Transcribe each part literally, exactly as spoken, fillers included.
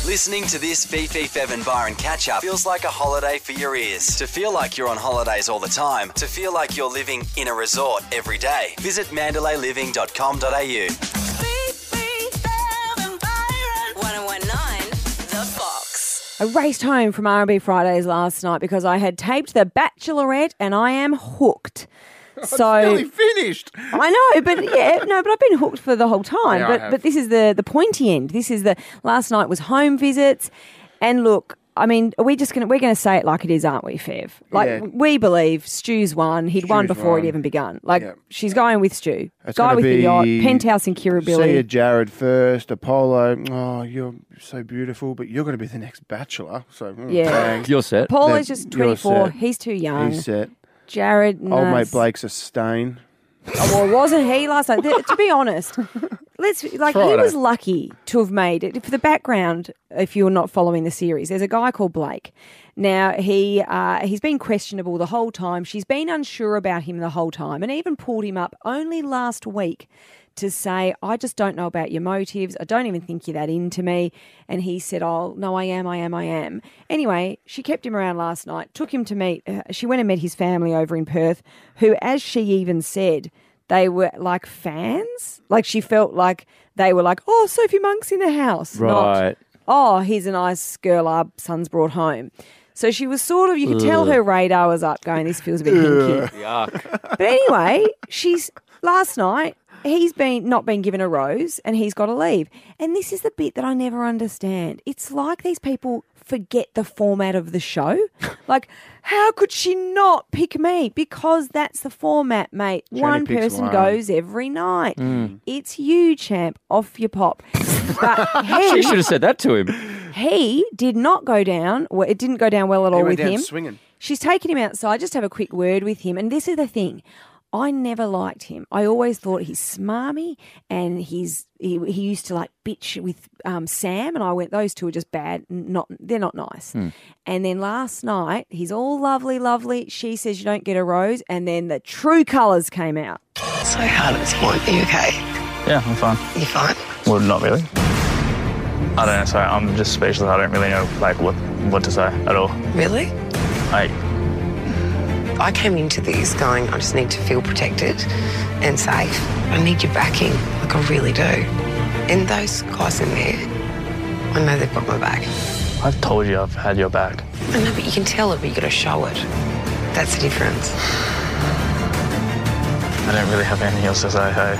Listening to this Fifi, Fev and Byron catch-up feels like a holiday for your ears. To feel like you're on holidays all the time, to feel like you're living in a resort every day. Visit mandalay living dot com dot a u. I raced home from R and B Fridays last night because I had taped The Bachelorette and I am hooked. So It's nearly finished. I know, but yeah, no, but I've been hooked for the whole time. Yeah, I but have. but this is the the pointy end. This is the last night was home visits, and look, I mean, are we just gonna we're gonna say it like it is, aren't we, Fev? Like Yeah. we believe Stu's won. He'd won Stu's before won. he'd even begun. Like Yeah. she's going with Stu. It's Guy gonna with the yacht, be- penthouse in See Kirribilli. you, Jared, first. Apollo. Oh, you're so beautiful, but you're going to be the next Bachelor. So mm, Yeah. bang. You're set. Paul Then is just you're twenty-four. set. He's too young. He's set. Jared, Old no, mate Blake's a stain. Oh, well, wasn't he last night? Th- to be honest, let's like he Friday. was lucky to have made it. For the background, if you're not following the series, there's a guy called Blake. Now he uh, he's been questionable the whole time. She's been unsure about him the whole time, and even pulled him up only last week to say, I just don't know about your motives. I don't even think you're that into me. And he said, oh, no, I am, I am, I am. Anyway, she kept him around last night, took him to meet, uh, she went and met his family over in Perth, who, as she even said, they were like fans. Like she felt like they were like, oh, Sophie Monk's in the house. Not, Right. oh, here's a nice girl our son's brought home. So she was sort of, you could tell her radar was up going, this feels a bit hinky. Yuck. But anyway, she's last night he's been not been given a rose and he's got to leave. And this is the bit that I never understand. It's like these people forget the format of the show. Like, how could she not pick me? Because that's the format, mate. She one only picks person one. goes every night. It's you, champ. Off your pop. But She he, should have said that to him. he did not go down. Well, it didn't go down well at all He went with down him. swinging. She's taken him outside just to have a quick word with him. And this is the thing. I never liked him. I always thought he's smarmy and he's he, he used to like bitch with um, Sam, and I went, those two are just bad. Not they're not nice. And then last night, he's all lovely, lovely. She says you don't get a rose, and then the true colours came out. So hard at this point. Are you okay? Yeah, I'm fine. You fine? Well, not really. I don't know. Sorry, I'm just speechless. I don't really know like what what to say at all. Really? Like, I came into this going, I just need to feel protected and safe. I need your backing, like I really do. And those guys in there, I know they've got my back. I've told you I've had your back. I know, but you can tell it, but you got to show it. That's the difference. I don't really have anything else to say. Hey,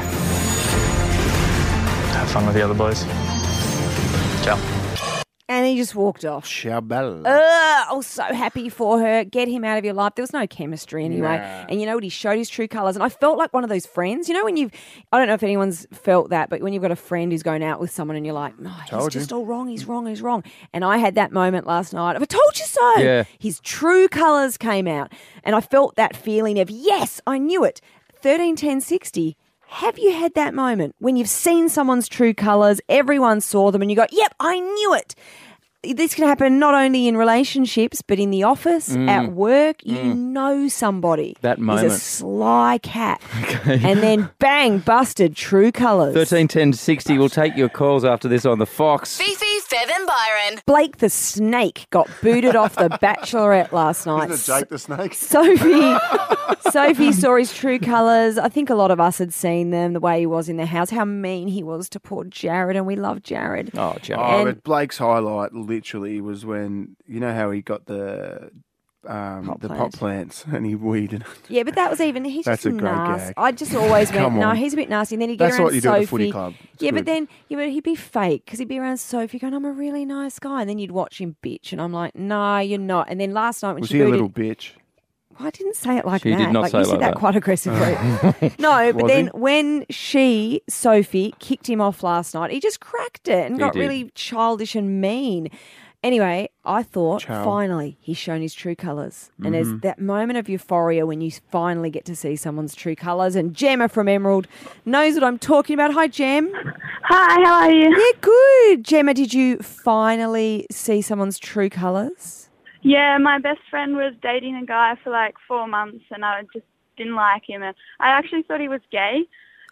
have fun with the other boys. Ciao. And he just walked off. Shabal. Ugh, I was so happy for her. Get him out of your life. There was no chemistry anyway. Nah. And you know what? He showed his true colours. And I felt like one of those friends. You know when you've, I don't know if anyone's felt that, but when you've got a friend who's going out with someone and you're like, no, he's Told you. just all wrong. He's wrong. He's wrong. And I had that moment last night of, I told you so. Yeah. His true colours came out. And I felt that feeling of, yes, I knew it. thirteen ten sixty. Have you had that moment when you've seen someone's true colours, everyone saw them and you go, yep, I knew it. This can happen not only in relationships, but in the office, at work. You know somebody That is moment. a sly cat. And then bang, busted, true colours. thirteen ten sixty. We'll take your calls after this on the Fox. Fifi, Fev and Byron. Blake the Snake got booted off The Bachelorette last night. Isn't it Jake the Snake? Sophie, Sophie saw his true colours. I think a lot of us had seen them, the way he was in the house, how mean he was to poor Jared, and we love Jared. Oh, Jared. Oh, And- but Blake's highlight literally was when, you know how he got the um, Pot the plant. pot plants and he weeded it. Yeah, but that was even, he's That's just a great nasty. gag. I just always went, Come no, on. he's a bit nasty. And then he'd get That's around what you do Sophie. at the footy club. It's yeah, but good. then yeah, but he'd be fake because he'd be around Sophie going, I'm a really nice guy. And then you'd watch him bitch. And I'm like, no, you're not. And then last night when Was she he a booted, little bitch? Well, I didn't say it like She that. did not like say you it said like that, that. quite aggressively. No, but Was then he? when she, Sophie, kicked him off last night, he just cracked it and He got did. really childish and mean. Anyway, I thought Chow. finally he's shown his true colours. And Mm-hmm. there's that moment of euphoria when you finally get to see someone's true colours. And Gemma from Emerald knows what I'm talking about. Hi, Gem. Hi, how are you? Yeah, good. Gemma, did you finally see someone's true colours? Yeah, my best friend was dating a guy for like four months and I just didn't like him. And I actually thought he was gay.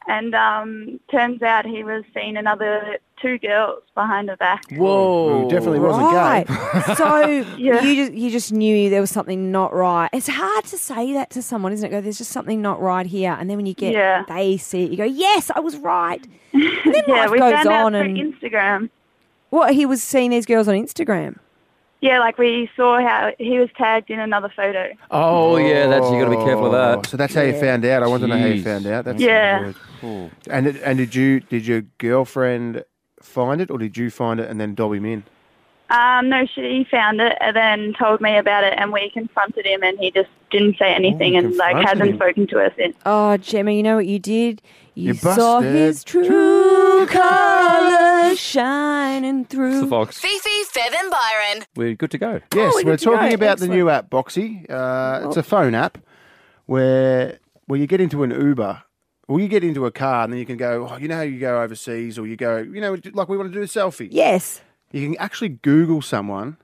and um, turns out he was seeing another two girls behind her back. Whoa. Who definitely wasn't Right. gay. So Yeah. you just you just knew there was something not right. It's hard to say that to someone, isn't it? Go, there's just something not right here, and then when you get Yeah. they see it, you go, yes, I was right. And then Yeah, life we goes found out on, through and Instagram. what he was seeing these girls on Instagram. Yeah, like we saw how he was tagged in another photo. Oh, yeah, that's you got to be careful of Oh, that. So that's how you found out. I want to know how you Jeez. found out. That's Yeah. good. And it- and did you did your girlfriend find it, or did you find it and then dob him in? Um, no, she found it and then told me about it, and we confronted him, and he just didn't say anything, Oh, and like confronted hasn't him. spoken to her since. Oh, Gemma, you know what you did? You, You saw busted. his true colours shining It's the through. Fox. Fifi, Fev and Byron. We're good to go. Yes, we're we're good to go. talking about the Excellent. new app, Boxy. Uh, it's a phone app where where you get into an Uber, or you get into a car, and then you can go. Oh, you know how you go overseas, or you go. You know, like we want to do a selfie. Yes. You can actually Google someone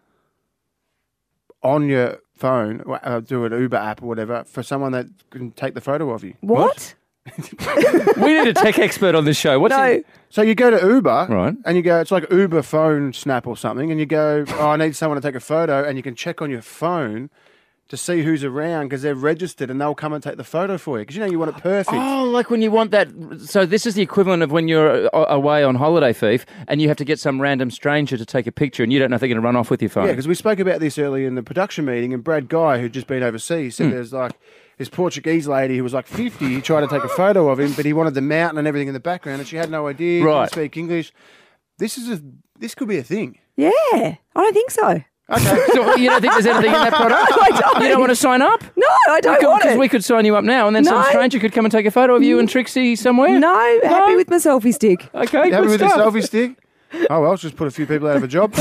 on your phone, or, uh, do an Uber app or whatever, for someone that can take the photo of you. What? We need a tech expert on this show. What's No. it? So you go to Uber, Right. and you go, it's like Uber phone snap or something, and you go, oh, I need someone to take a photo, and you can check on your phone to see who's around because they're registered, and they'll come and take the photo for you because you know you want it perfect. Oh, like when you want that. So this is the equivalent of when you're uh, away on holiday, Fief, and you have to get some random stranger to take a picture, and you don't know if they're going to run off with your phone. Yeah, because we spoke about this earlier in the production meeting, and Brad Guy, who'd just been overseas, Hmm. said there's like this Portuguese lady who was like fifty. He tried to take a photo of him, but he wanted the mountain and everything in the background, and she had no idea. Right. Didn't speak English. This is a this could be a thing. Yeah. I don't think so. Okay. So you don't think there's anything in that product? I don't. You don't want to sign up? No, I don't want Because it. we could sign you up now, and then some No. stranger could come and take a photo of you and Trixie somewhere. No, happy No? with my selfie stick. Okay, You happy good with the stuff. selfie stick? Oh well, it's just put a few people out of a job.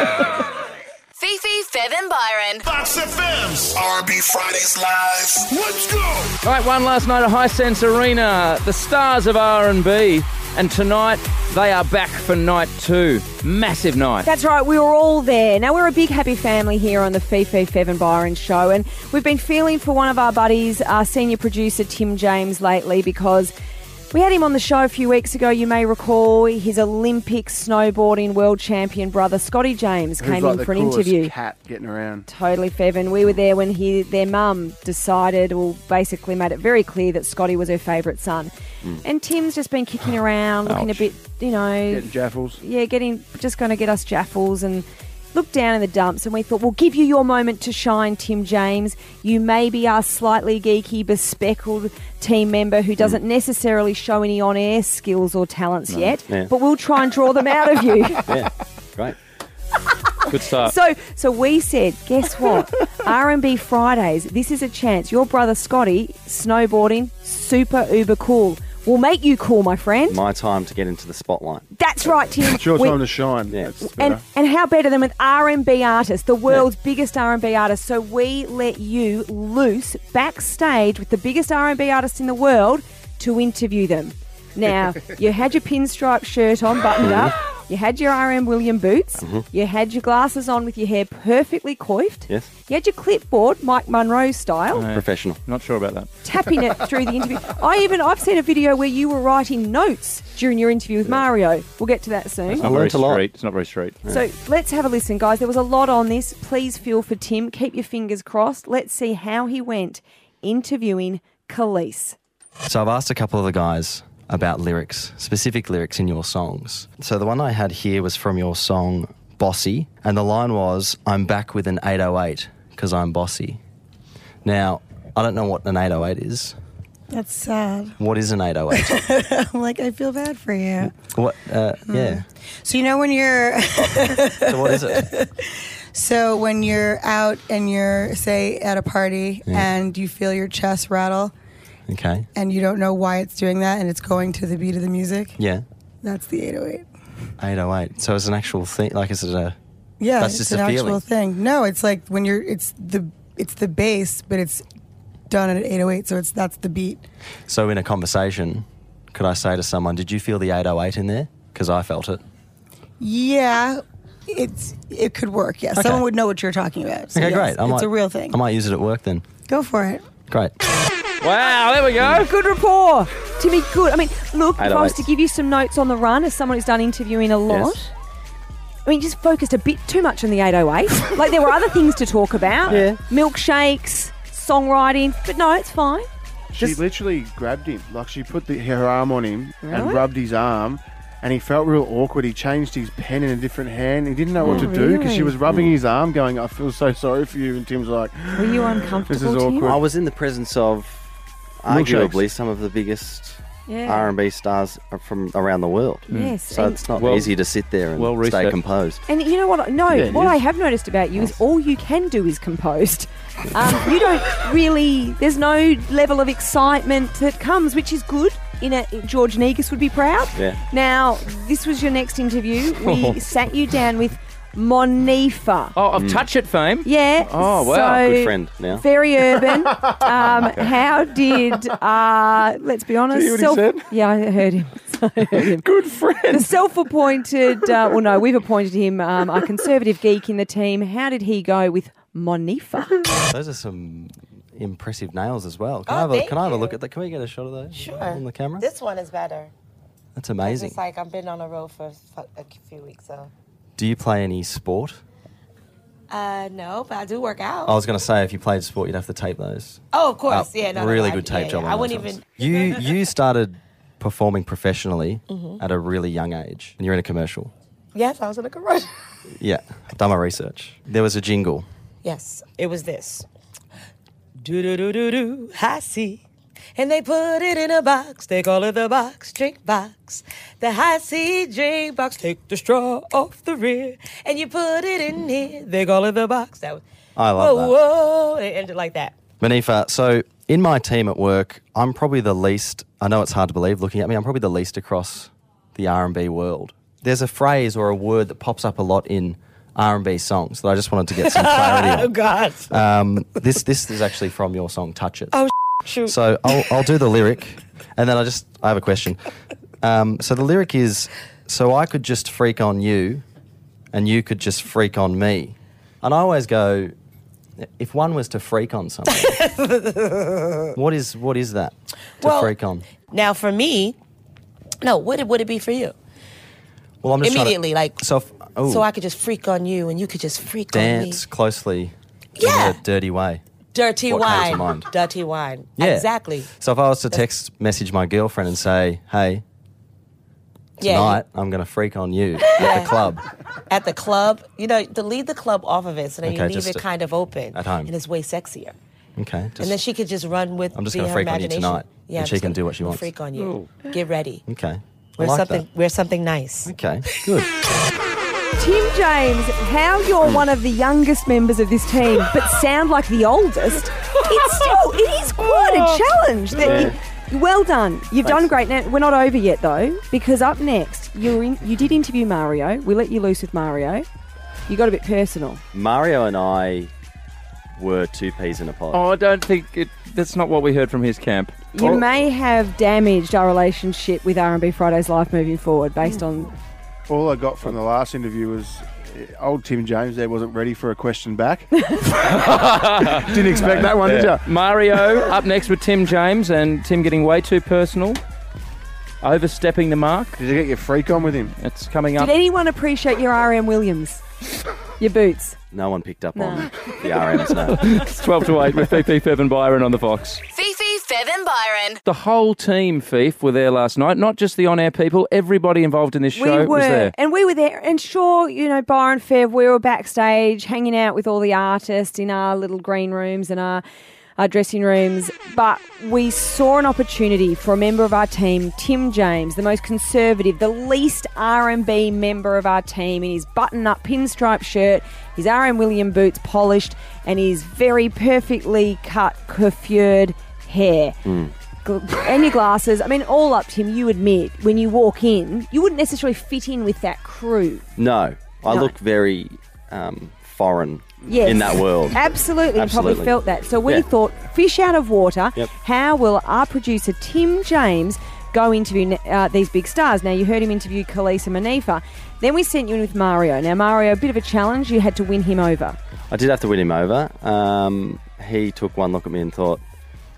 Fifi, Fev and Byron. Fox F M's R and B Fridays Live. Let's go. All right, one last night at High Sense Arena, the stars of R and B, and tonight they are back for night two. Massive night. That's right, we were all there. Now, we're a big happy family here on the Fifi, Fev and Byron show, and we've been feeling for one of our buddies, our senior producer, Tim James, lately, because we had him on the show a few weeks ago, you may recall. His Olympic snowboarding world champion brother, Scotty James, Who's came like in the for an coolest interview. cat getting around. Totally, Fev, and we were there when he, their mum decided, or basically made it very clear that Scotty was her favourite son. And Tim's just been kicking around, looking Ouch. a bit, you know... Getting jaffles. Yeah, getting just going to get us jaffles and look down in the dumps. And we thought, we'll give you your moment to shine, Tim James. You may be our slightly geeky, bespeckled team member who doesn't necessarily show any on-air skills or talents yet, yeah. but we'll try and draw them out of you. Yeah, great. Good start. So, so we said, guess what? R and B Fridays. This is a chance. Your brother Scotty, snowboarding, super uber cool. We'll make you cool, my friend. My time to get into the spotlight. That's right, Tim. It's your We- time to shine. Yeah. That's better. And and how better than with R and B artists, the world's biggest R and B artist. So we let you loose backstage with the biggest R and B artist in the world to interview them. Now, you had your pinstripe shirt on, buttoned up. You had your R M William boots. You had your glasses on with your hair perfectly coiffed. Yes. You had your clipboard, Mike Munro style, Professional. Not sure about that. tapping it through the interview. I even I've seen a video where you were writing notes during your interview with Mario. We'll get to that soon. It's not I very learnt a lot. street. It's not very street. So let's have a listen, guys. There was a lot on this. Please feel for Tim. Keep your fingers crossed. Let's see how he went interviewing Khalees. So I've asked a couple of the guys about lyrics, specific lyrics in your songs. So the one I had here was from your song Bossy, and the line was, I'm back with an eight oh eight because I'm bossy. Now, I don't know what an eight oh eight is. That's sad. What is an eight oh eight? I'm like, I feel bad for you. What? Uh, yeah. So you know when you're... So what is it? So when you're out and you're, say, at a party and you feel your chest rattle Okay. and you don't know why it's doing that and it's going to the beat of the music, Yeah. that's the eight oh eight. eight oh eight. So it's an actual thing. Like, is it a... Yeah, That's it's just an a actual feeling. thing. No, it's like when you're, it's the it's the bass, but it's done at eight oh eight, so it's that's the beat. So in a conversation, could I say to someone, did you feel the eight oh eight in there? Because I felt it. Yeah, it's it could work, yeah. Okay. Someone would know what you're talking about. So Okay, yes, great. I it's might, a real thing. I might use it at work then. Go for it. Great. Wow, there we go. Good rapport. Timmy, good. I mean, look, if I was to eight oh eights. give you some notes on the run as someone who's done interviewing a lot, Yes. I mean, just focused a bit too much on the eight oh eight. Like, there were other things to talk about. Yeah. Milkshakes, songwriting, but no, it's fine. She Just- literally grabbed him. Like, she put the, her arm on him Really? and rubbed his arm, and he felt real awkward. He changed his pen in a different hand. He didn't know what Oh, to do because really? she was rubbing his arm, going, I feel so sorry for you. And Tim's like, Were you uncomfortable, this is Tim? awkward. I was in the presence of Milkshakes. arguably some of the biggest Yeah. R and B stars from around the world. Yes, So and- it's not Well- easy to sit there and well stay researched. composed. And you know what? No, Yeah, it what is. I have noticed about you is all you can do is composed. Um, you don't really. There's no level of excitement that comes, which is good. In a George Negus would be proud. Yeah. Now, this was your next interview. We sat you down with Monifa. Oh, of Touch It fame. Yeah. Oh, wow. So, Good friend now. Very urban. um, how did? Uh, let's be honest. Did you hear what he said? Yeah, I heard him. I heard him. good friend. The self-appointed, uh, well, no, we've appointed him um, a conservative geek in the team. How did he go with Monifa? Those are some impressive nails as well. Can Oh, I have a, thank can I have a you. look at that? Can we get a shot of those Sure. on the camera? This one is better. That's 'Cause amazing. It's like I've been on the road for f- a few weeks, so. Do you play any sport? Uh, no, but I do work out. I was going to say, if you played sport, you'd have to tape those. Oh, of course. up. Yeah, no, no, Really no, I- good tape yeah, job yeah. on I those wouldn't ones. even- You, you started performing professionally Mhm. at a really young age, and you're in a commercial. Yes, I was in a commercial. Yeah, I've done my research. There was a jingle. Yes, it was this. Do do do do do, I see. And they put it in a box. They call it the box drink box. The high C drink box. Take the straw off the rear, and you put it in here. They call it the box. That was, I love whoa, that. whoa. It ended like that. Manifa, so in my team at work, I'm probably the least, I know it's hard to believe looking at me, I'm probably the least across the R and B world. There's a phrase or a word that pops up a lot in R and B songs that I just wanted to get some clarity Oh, on. God. Um, this this is actually from your song, Touch It. Oh, shoot. So I'll, I'll do the lyric, and then I just, I have a question. Um, so the lyric is, so I could just freak on you, and you could just freak on me. And I always go, if one was to freak on someone, what is what is that to Well, freak on? Now, for me, no, what would it be for you? Well, I'm just trying to- Immediately, like, so, if- ooh, so I could just freak on you and you could just freak dance on me. closely Yeah. in a dirty way. Dirty What came to wine. mind? Dirty wine. Yeah. Exactly. So if I was to text message my girlfriend and say, hey, Yeah. tonight I'm going to freak on you Yeah. at the club. At the club, you know, to leave the club off of it so then Okay, you leave just it to- kind of open. at home. And it's way sexier. Okay. and then she could just run with I'm just the, gonna her freak on you imagination. tonight, Yeah, and I'm she just can gonna do what she wants. Freak on you. Get ready. Okay. I Wear like something. that. Wear something nice. Okay, good. Tim James, how you're one of the youngest members of this team, but sound like the oldest. It's still, it is quite a challenge. That Yeah. you, well done. You've Thanks. done great. Now we're not over yet though, because up next you're in, you did interview Mario. We let you loose with Mario. You got a bit personal. Mario and I were two peas in a pod. Oh, I don't think it, that's not what we heard from his camp. You Oh, may have damaged our relationship with R and B Fridays Live moving forward based on. All I got from the last interview was uh, old Tim James there wasn't ready for a question back. Didn't expect that one, did Yeah. you? Mario up next with Tim James, and Tim getting way too personal, overstepping the mark. Did you get your freak on with him? It's coming up. Did anyone appreciate your R M Williams? Your boots? No one picked up No. on the R Ms, no. It's twelve to eight with Fifi, Fev and Byron on the Fox. Fifi, Fev and Byron. The whole team, Fifi, were there last night. Not just the on-air people. Everybody involved in this show we were, was there. and we were there. And sure, you know, Byron Fev, we were backstage hanging out with all the artists in our little green rooms and our, our dressing rooms. But we saw an opportunity for a member of our team, Tim James, the most conservative, the least R and B member of our team, in his button-up pinstripe shirt, his R M Williams boots polished, and his very perfectly cut, coiffured hair. Gl- and your glasses. I mean, all up, Tim, you admit, when you walk in, you wouldn't necessarily fit in with that crew. No, I No. look very um, foreign Yes. in that world. Absolutely. You Absolutely. probably felt that. So we Yeah. thought, fish out of water, Yep. how will our producer, Tim James, go interview uh, these big stars? Now, you heard him interview Khalees and Manifa. Then we sent you in with Mario. Now, Mario, a bit of a challenge. You had to win him over. I did have to win him over. Um, he took one look at me and thought,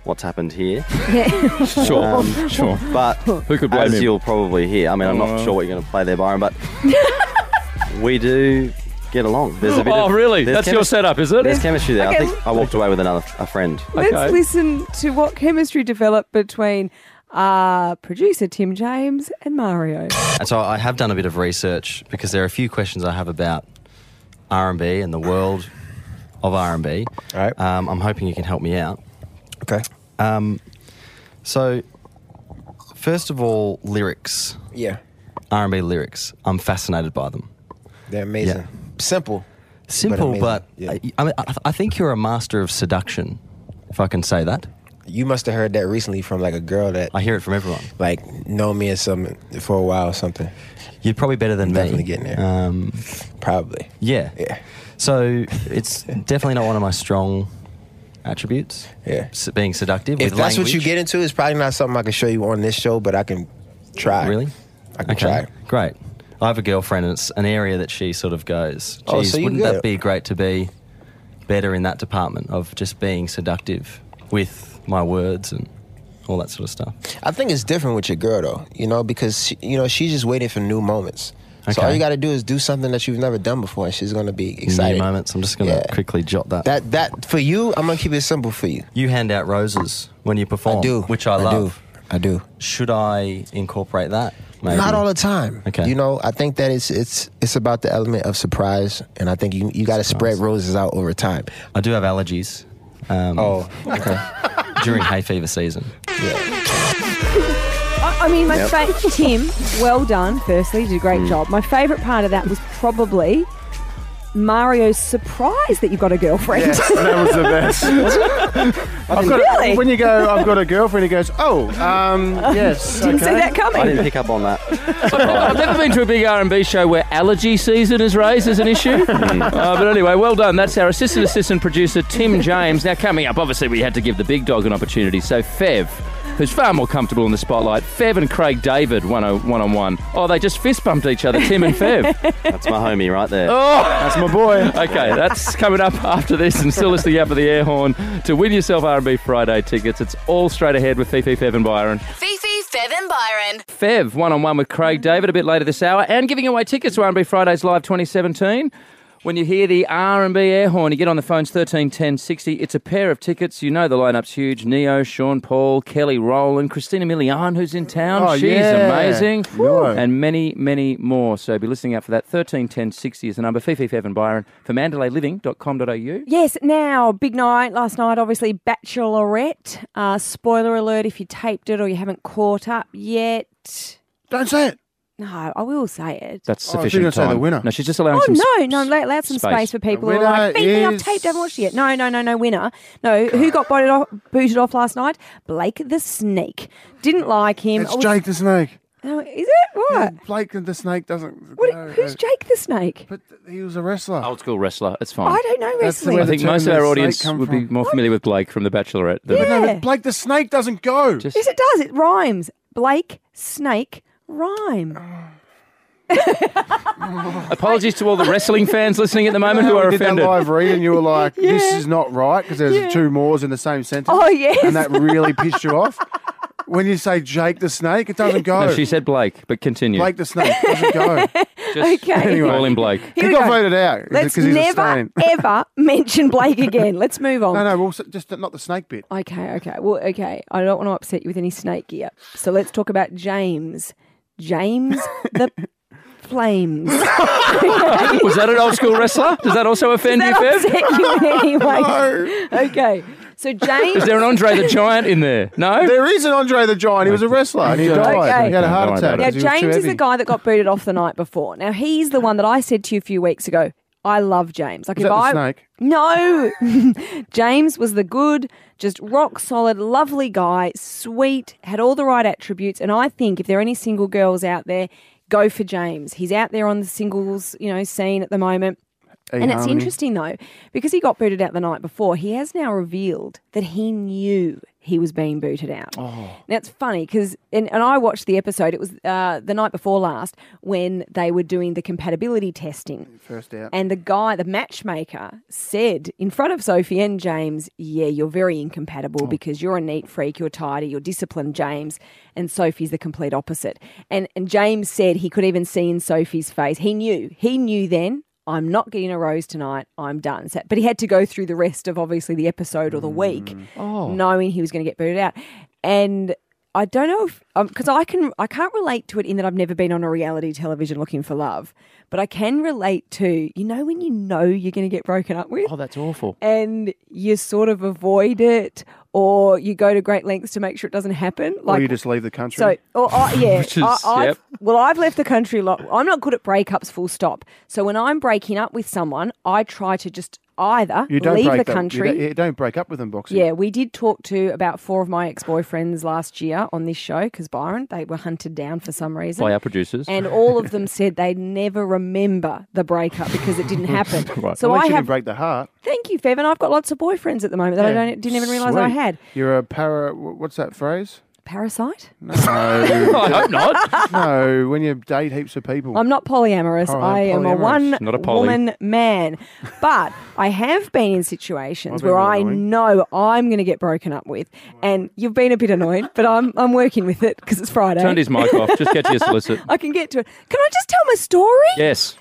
what's happened here. Yeah. Sure, Um, sure. But Who could blame as him? you'll probably hear, I mean, I'm not Oh. sure what you're going to play there, Byron, but we do get along. There's a bit Oh, of, really? there's That's your chemis- setup, is it? There's chemistry there. Okay. I think I walked away with another a friend. Let's Okay. listen to what chemistry developed between uh, producer Tim James and Mario. And so I have done a bit of research because there are a few questions I have about R and B and the world of R and B. All right. Um, I'm hoping you can help me out. Okay. Um, so, first of all, lyrics. Yeah. R and B lyrics. I'm fascinated by them. They're amazing. Yeah. Simple. Simple, amazing. but, Yeah. I, I, mean, I, I think you're a master of seduction, if I can say that. You must have heard that recently from like a girl that I hear it from everyone. like know me or something for a while or something. You're probably better than Definitely me. getting there. Um, Probably. yeah. Yeah. So it's definitely not one of my strong attributes. Yeah. S- being seductive. If with that's what you language. get into, it's probably not something I can show you on this show, but I can try. Really? I can try. Great. I have a girlfriend, and it's an area that she sort of goes, Oh, geez, so you wouldn't good. that be great to be better in that department of just being seductive with my words and all that sort of stuff? I think it's different with your girl though, you know, because she, you know she's just waiting for new moments. So Okay. all you got to do is do something that you've never done before, and she's going to be excited. New moments. I'm just going to Yeah. quickly jot that. That that for you, I'm going to keep it simple for you. You hand out roses when you perform, I do, which I I love. do. I do. Should I incorporate that? Maybe? Not all the time. Okay. You know, I think that it's it's it's about the element of surprise, and I think you you got to spread roses out over time. I do have allergies. Um, Oh, okay. during hay fever season. I, I mean, my Yep. fa- Tim, well done. Firstly, you did a great Mm. job. My favourite part of that was probably Mario's surprise that you've got a girlfriend. Yes, that was the best. Was it? I've got Really? a, when you go, I've got a girlfriend, he goes, oh, um, yes. Didn't see okay. that coming. I didn't pick up on that. I've never been to a big R and B show where allergy season is raised as an issue. uh, but anyway, well done. That's our assistant assistant producer, Tim James. Now, coming up, obviously, we had to give the big dog an opportunity. So, Fev, who's far more comfortable in the spotlight, Fev and Craig David, one on one. on one. Oh, they just fist bumped each other, Tim and Fev. That's my homie right there. Oh, that's my boy. Okay, that's coming up after this, and still listening out for the air horn to win yourself R and B Friday tickets. It's all straight ahead with Fifi, Fev and Byron. Fifi, Fev and Byron. Fev, one-on-one with Craig David a bit later this hour, and giving away tickets to R and B Fridays Live twenty seventeen. When you hear the R and B air horn, you get on the phones thirteen ten sixty. It's a pair of tickets. You know the lineup's huge. Neo, Sean Paul, Kelly Rowland, Christina Milian, who's in town. Oh, She's yeah. amazing. Woo. And many, many more. So be listening out for that. thirteen ten sixty is the number. Fifi, Fev and Byron for mandalay living dot com dot a u. Yes, now, big night last night, obviously, Bachelorette. Uh, spoiler alert if you taped it or you haven't caught up yet. Don't say it. No, I will say it. That's Oh, I was sufficient gonna say the time. winner. No, she's just allowing Oh, some no, s- no, allow allow some space, space. for people The who are like, winner Fifi, I've is- taped, I haven't watched it yet. No, no, no, no winner. No, who got booted off, booted off last night? Blake the Snake. Didn't like him. It's I was- Jake the Snake. No, is it? What? Blake the Snake doesn't. What? no, Who's uh, Jake the Snake? But he was a wrestler. Old school wrestler. It's fine. I don't know That's the wrestling. way I the think term most of the our snake audience come would be from. more familiar with Blake from The Bachelorette. The- But no, Yeah. but Blake the Snake doesn't go. Just- Yes, it does. It rhymes. Blake, snake, rhyme. Apologies to all the wrestling fans listening at the moment who we are did offended. that live read and you were like, this Yeah. is not right because there's Yeah. two mores in the same sentence. Oh, yes. And that really pissed you off. When you say Jake the Snake, it doesn't go. No, she said Blake, but continue. Blake the Snake doesn't go. Just Okay. Anyway. call him Blake. He Here we got go. voted out Let's because he's a never, stain. ever mention Blake again. Let's move on. No, no, well, so- just not the snake bit. Okay, okay. Well, okay. I don't want to upset you with any snake gear. So let's talk about James. James the Flames. Was that an old school wrestler? Does that also offend Does you, that Fev? upset you in any way? Okay. So James. Is there an Andre the Giant in there? No? There is an Andre the Giant. He was a wrestler and he Okay. died. Okay. He had a heart Don't worry attack. about Now, because he was too James is heavy. the guy that got booted off the night before. Now, he's the one that I said to you a few weeks ago. I love James. Like Was if that the I snake? No. James was the good, just rock solid, lovely guy, sweet, had all the right attributes, and I think if there are any single girls out there, go for James. He's out there on the singles, you know, scene at the moment. And it's eHarmony. interesting though, because he got booted out the night before, he has now revealed that he knew he was being booted out. Oh. Now, it's funny because, and, and I watched the episode, it was uh, the night before last when they were doing the compatibility testing. First out. And the guy, the matchmaker, said in front of Sophie and James, yeah, you're very incompatible Oh. because you're a neat freak, you're tidy, you're disciplined, James, and Sophie's the complete opposite. And, and James said he could even see in Sophie's face, he knew, he knew then, I'm not getting a rose tonight. I'm done. So, but he had to go through the rest of obviously the episode or the week, Oh. knowing he was going to get booted out. And I don't know if because I can I can't relate to it in that I've never been on a reality television looking for love, but I can relate to you know when you know you're going to get broken up with. Oh, that's awful. And you sort of avoid it, or you go to great lengths to make sure it doesn't happen. Or you just leave the country. So, or, I yeah, Which is- I, I've, yep. well, I've left the country a lot. I'm not good at breakups, full stop. So when I'm breaking up with someone, I try to just either you don't leave break the them- country. You don't, you don't break up with them, Boxy. Yeah, we did talk to about four of my ex-boyfriends last year on this show because Byron, they were hunted down for some reason. By our producers. And all of them said they never remember the breakup because it didn't happen. Right. So At least I you have. didn't break the heart. Thank you, Fev, and I've got lots of boyfriends at the moment that I Yeah. don't, didn't even realise I Sweet. had. You're a para. What's that phrase? Parasite? No. I hope not. No, when you date heaps of people. I'm not polyamorous. Poly- I am a polyamorous. Not a poly. one-woman man. But I have been in situations I've been where really I annoying. know I'm going to get broken up with. And you've been a bit annoyed, but I'm I'm working with it because it's Friday. Turned his mic off. Just get to your solicit. I can get to it. Can I just tell my story? Yes.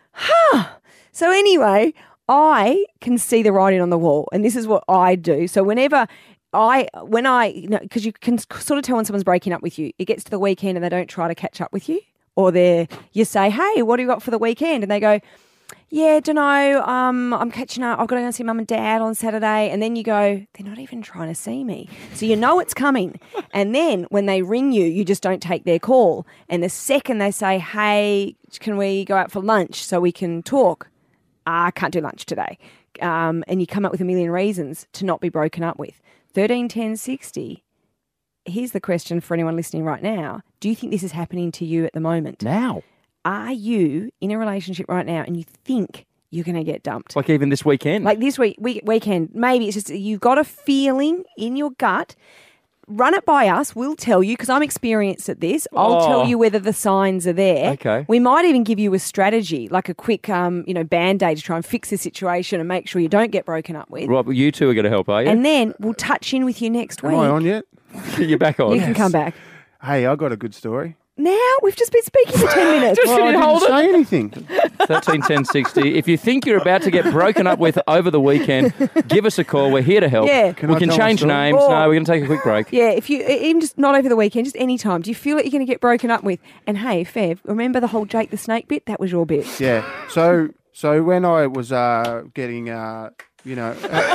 So anyway, I can see the writing on the wall, and this is what I do. So whenever I, when I, you know, because you can sort of tell when someone's breaking up with you, it gets to the weekend and they don't try to catch up with you, or they, you say, "Hey, what do you got for the weekend?" And they go, "Yeah, don't know. Um, I'm catching up. I've got to go see mum and dad on Saturday." And then you go, "They're not even trying to see me." So you know it's coming. And then when they ring you, you just don't take their call. And the second they say, "Hey, can we go out for lunch so we can talk?" "Ah, I can't do lunch today." Um, and you come up with a million reasons to not be broken up with. thirteen ten sixty. Here's the question for anyone listening right now. Do you think this is happening to you at the moment? Now? Are you in a relationship right now and you think you're going to get dumped? Like even this weekend. Like this week, week weekend, maybe it's just you've got a feeling in your gut. Run it by us. We'll tell you because I'm experienced at this. I'll Oh. tell you whether the signs are there. Okay. We might even give you a strategy, like a quick, um, you know, band-aid to try and fix the situation and make sure you don't get broken up with. Right, well, you two are going to help, are you? And then we'll touch in with you next Am week. I on yet? You're back on. You can come back. Hey, I got a good story. Now we've just been speaking for ten minutes. Just Well, I didn't hold didn't it. say anything. thirteen ten sixty. If you think you're about to get broken up with over the weekend, give us a call. We're here to help. Yeah. Can we I can tell my change story? names. Or- No, we're going to take a quick break. Yeah, if you even just not over the weekend, just any time. Do you feel like you're going to get broken up with? And hey, Fev, remember the whole Jake the Snake bit? That was your bit. Yeah. So, so when I was uh, getting, uh, you know,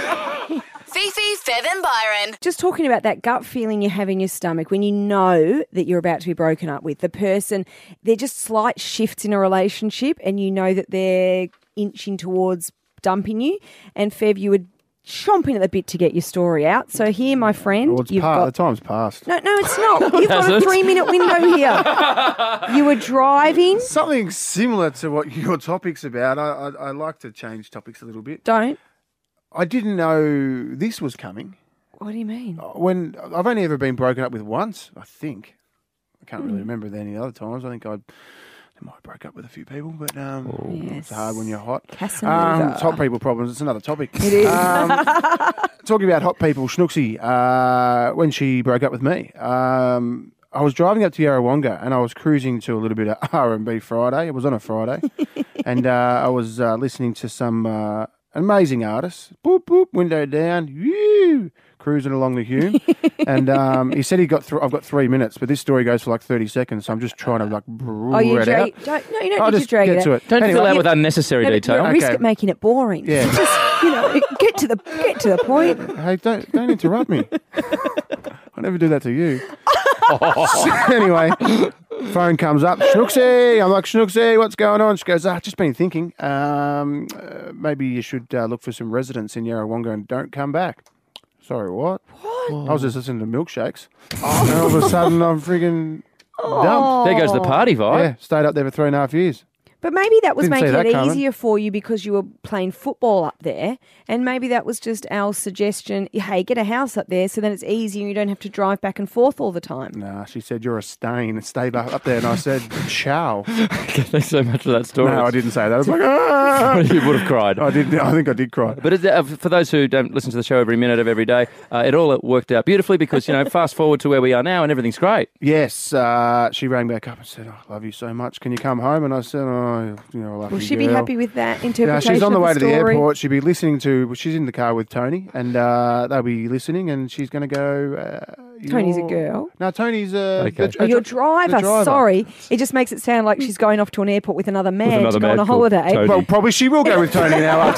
Fifi, Fev and Byron. Just talking about that gut feeling you have in your stomach when you know that you're about to be broken up with the person, they're just slight shifts in a relationship and you know that they're inching towards dumping you. And Fev, you were chomping at the bit to get your story out. So here, my friend, well, it's you've pa- got... the time's passed. No, no, it's not. You've got a hasn't. three-minute window here. You were driving. Something similar to what your topic's about. I, I, I like to change topics a little bit. Don't. I didn't know this was coming. What do you mean? When I've only ever been broken up with once, I think. I can't Hmm. really remember any other times. I think I'd I might have broke up with a few people, but um, Yes. it's hard when you're hot. Casanova. Um, it's hot people problems. It's another topic. It is. Um, talking about hot people, Schnooksy, uh, when she broke up with me, um, I was driving up to Yarrawonga and I was cruising to a little bit of R and B Friday. It was on a Friday, and uh, I was uh, listening to some uh, amazing artists. Boop boop, window down, woo, cruising along the Hume. And um, he said he got through. I've got three minutes, but this story goes for like thirty seconds. So I'm just trying to like Oh, you it drag, out. don't, no, you don't I'll need just to drag get it to out. it. Don't Anyway. fill out with unnecessary No, but detail. You're at risk Okay. of making it boring. Yeah. Just, you know, get to the get to the point. Hey, don't don't interrupt me. I never do that to you. So anyway, phone comes up. Schnooksy. I'm like, Schnooksy, what's going on? She goes, ah, just been thinking. Um, uh, maybe you should uh, look for some residents in Yarrawonga and don't come back. Sorry, what? What? I was just listening to milkshakes. And all of a sudden, I'm friggin' dumped. There goes the party vibe. Yeah, stayed up there for three and a half years. But maybe that was Didn't see making that it coming. easier for you because you were playing football up there, and maybe that was just Al's suggestion, hey, get a house up there so then it's easy and you don't have to drive back and forth all the time. Nah, she said, you're a stain. Stay back up there. And I said, ciao. Thanks so much for that story. No, I didn't say that. I was like, ah! You would have cried. I did. I think I did cry. But it, uh, for those who don't listen to the show every minute of every day, uh, it all worked out beautifully because, you know, fast forward to where we are now and everything's great. Yes, uh, she rang back up and said, oh, I love you so much. Can you come home? And I said, oh, you know, lucky Will she girl. be happy with that Yeah, interpretation she's on the of way the to the story? airport. She'll be listening to, she's in the car with Tony, and uh, they'll be listening, and she's going to go. Uh, Tony's a you're- girl. No, Tony's uh, Okay. the, Oh, your the driver. driver. Sorry. It just makes it sound like she's going off to an airport with another man another to go man on a called holiday. Tony. Well, probably she will go with Tony now after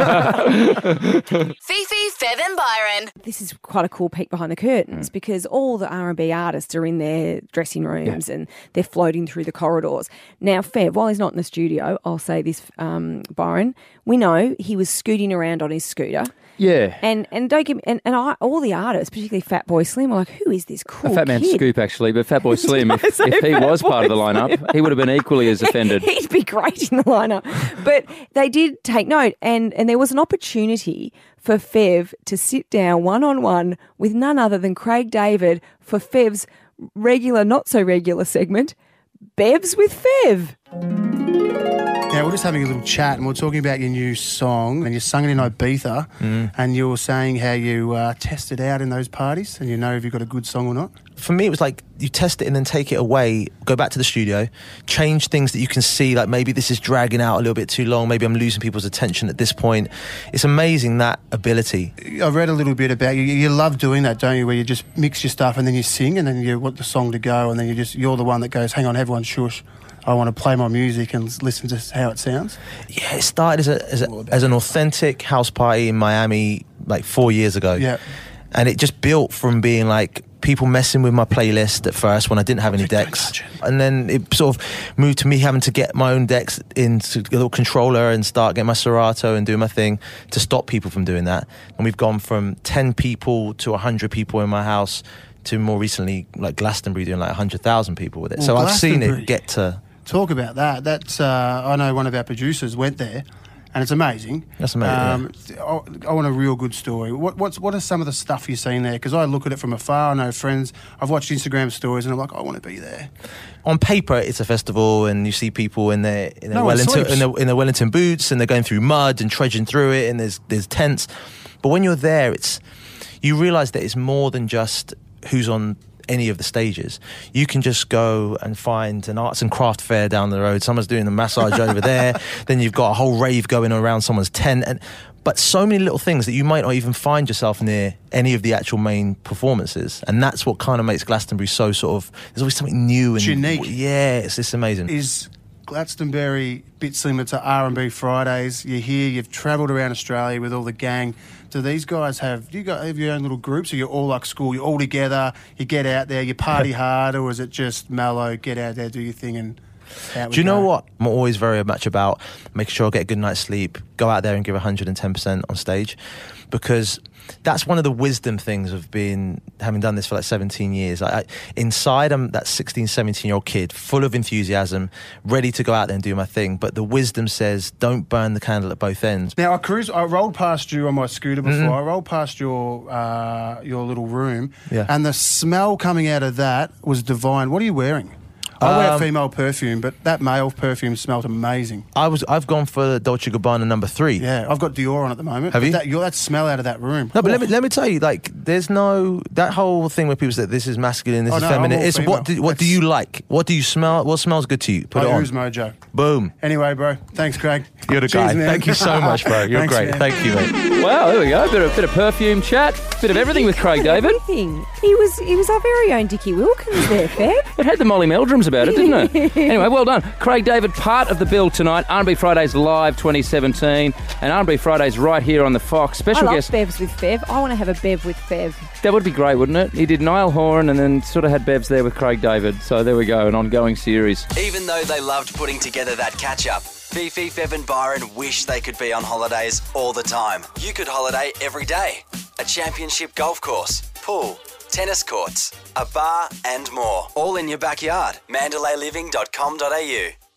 that. Fifi, Fev and Byron. This is quite a cool peek behind the curtains Mm. because all the R and B artists are in their dressing rooms and they're floating through the corridors. Now, Fev, while he's not in the studio, I'll say this, um, Byron, we know he was scooting around on his scooter. Yeah. And and don't give me, and, and I, all the artists, particularly Fatboy Slim, were like, who is this cool A Fat Man kid? Scoop, actually, but Fatboy Slim, if, I say if he was Fatboy part of the lineup, he would have been equally as offended. He'd be great in the lineup. But they did take note, and, and there was an opportunity for Fev to sit down one-on-one with none other than Craig David for Fev's regular, not-so-regular segment, Bevs with Fev. Yeah, we're just having a little chat, and we're talking about your new song, and you sung it in Ibiza, Mm. and you were saying how you uh, tested out in those parties, and you know if you've got a good song or not. For me, it was like you test it and then take it away, go back to the studio, change things that you can see, like maybe this is dragging out a little bit too long, maybe I'm losing people's attention at this point. It's amazing, that ability. I read a little bit about you. You love doing that, don't you? Where you just mix your stuff and then you sing, and then you want the song to go, and then you just you're the one that goes, "Hang on, everyone, shush! I want to play my music and listen to how it sounds." Yeah, it started as a, as, a, as an authentic house party in Miami like four years ago. Yeah. And it just built from being like people messing with my playlist at first when I didn't have any decks. And then it sort of moved to me having to get my own decks into a little controller and start getting my Serato and do my thing to stop people from doing that. And we've gone from ten people to one hundred people in my house to more recently like Glastonbury doing like one hundred thousand people with it. Well, so I've seen Glastonbury. it get to... Talk about that. That's uh, I know one of our producers went there, and it's amazing. That's amazing, I, I want a real good story. What what's what are some of the stuff you've seen there? Because I look at it from afar. I know friends. I've watched Instagram stories, and I'm like, I want to be there. On paper, it's a festival, and you see people in their in their, No one Wellington, sleeps. in, their, in their Wellington boots, and they're going through mud and trudging through it, and there's there's tents. But when you're there, it's you realise that it's more than just who's on any of the stages. You can just go and find an arts and craft fair down the road. Someone's doing a massage over there. Then you've got a whole rave going around someone's tent, and but so many little things that you might not even find yourself near any of the actual main performances. And that's what kind of makes Glastonbury so sort of, there's always something new and It's unique. Yeah, it's it's amazing. Is Glastonbury a bit similar to R and B Fridays? You're here, you've travelled around Australia with all the gang. Do these guys have, do you guys have your own little groups, or you're all like school, you're all together, you get out there, you party hard, or is it just mellow, get out there, do your thing, and out we Do you know go? what? I'm always very much about making sure I get a good night's sleep, go out there and give one hundred ten percent on stage, because that's one of the wisdom things of being having done this for like seventeen years. I, I, inside, I'm that sixteen, seventeen year old kid, full of enthusiasm, ready to go out there and do my thing. But the wisdom says, don't burn the candle at both ends. Now I cruise. I rolled past you on my scooter before. Mhm. I rolled past your uh, your little room, Yeah. and the smell coming out of that was divine. What are you wearing? I wear Um, female perfume, but that male perfume smelled amazing. I was, I've gone for Dolce Gabbana number three. Yeah, I've got Dior on at the moment. Have but you? That, your, that smell out of that room. No, but let me let me tell you, like, there's no that whole thing where people say this is masculine, this Oh, is no, I'm feminine. all It's what do, female. what do you like? What do you smell? What smells good to you? Put Oh, it on. Who's Mojo? Boom. Anyway, bro. Thanks, Craig. You're the Cheers, guy. man. Thank you so much, bro. You're Thanks, great. man. Thank you, mate. Wow, there we go. Bit of, bit of perfume chat, bit of everything with Craig David. Everything. He was he was our very own Dickie Wilkins there, Fev. It had the Molly Meldrums about it, didn't it? Anyway, well done. Craig David, part of the bill tonight. R and B Fridays Live twenty seventeen. And R and B Fridays right here on the Fox. Special I love guest. Bevs with Fev. I want to have a Bev with Fev. That would be great, wouldn't it? He did Niall Horan and then sort of had Bevs there with Craig David. So there we go, an ongoing series. Even though they loved putting together that catch-up, Fifi, Fev and Byron wish they could be on holidays all the time. You could holiday every day. A championship golf course, pool, tennis courts, a bar and more. All in your backyard. mandalay living dot com dot a u